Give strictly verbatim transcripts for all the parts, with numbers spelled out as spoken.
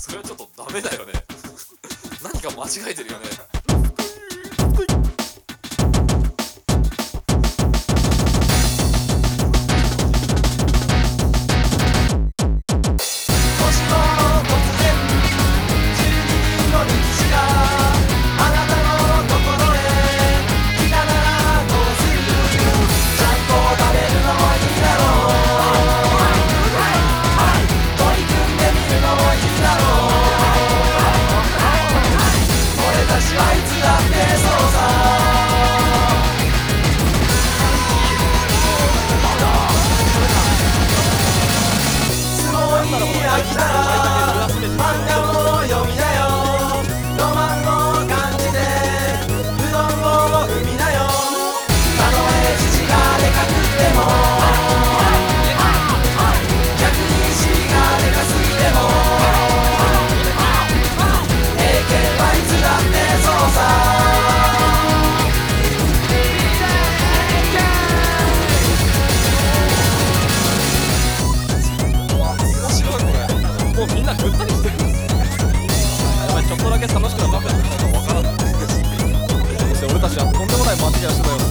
それはちょっとダメだよね。何か間違えてるよね。もうみんなぐったりしてる。やばい、ちょっとだけ楽しくなったのかわからない。そして俺たちはとんでもない間違いをしてたよ。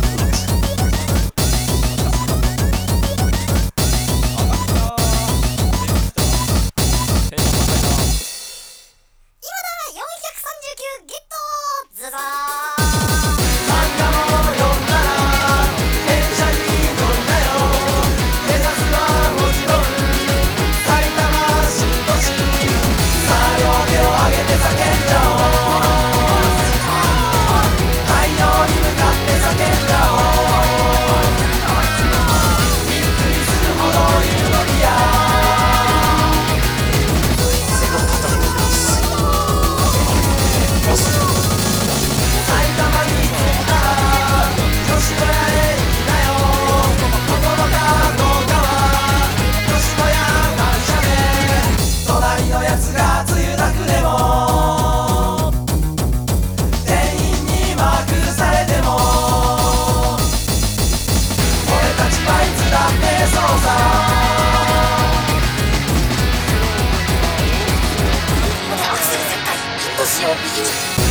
星を右に